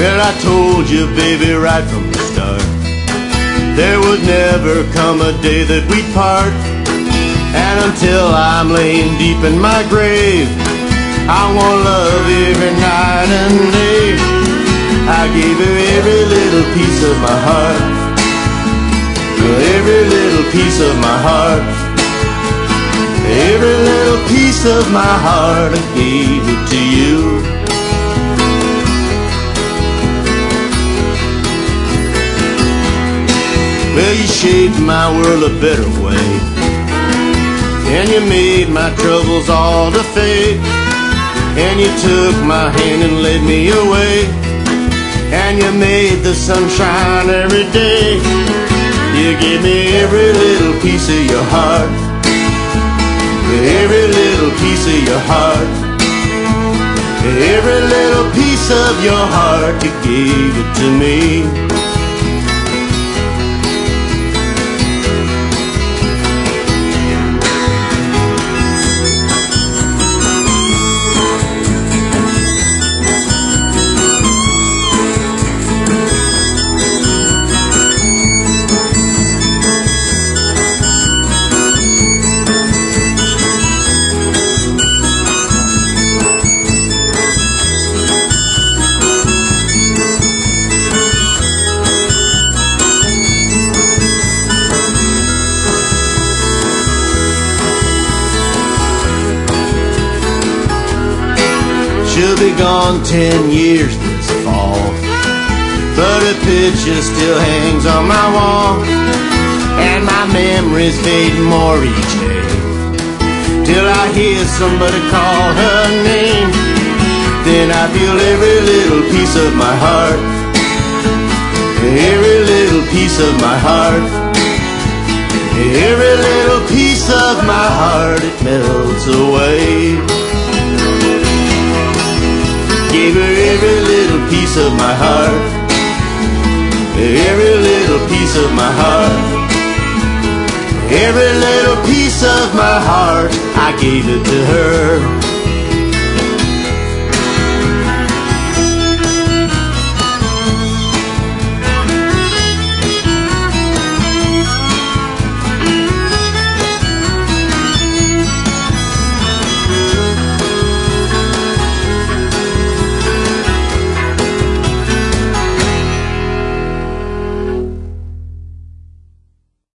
Well, I told you, baby, right from the start, there would never come a day that we'd part. And until I'm laying deep in my grave, I want love every night and day. I gave her every little piece of my heart, every little piece of my heart, every little piece of my heart, I gave it to you. Well, you shaped my world a better way, and you made my troubles all to fade. And you took my hand and led me away, and you made the sun shine every day. You gave me every little piece of your heart, every little piece of your heart, every little piece of your heart, you gave it to me. She'll be gone 10 years this fall, but her picture still hangs on my wall. And my memories fade more each day, till I hear somebody call her name. Then I feel every little piece of my heart, every little piece of my heart, every little piece of my heart, it melts away. Gave her every little piece of my heart, every little piece of my heart, every little piece of my heart, I gave it to her.